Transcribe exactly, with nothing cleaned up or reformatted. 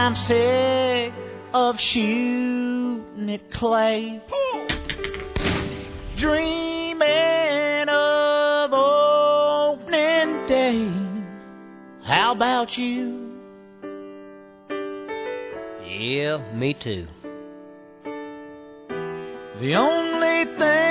I'm sick of shooting at clay, dreaming of opening day. How about you? Yeah, me too. The only thing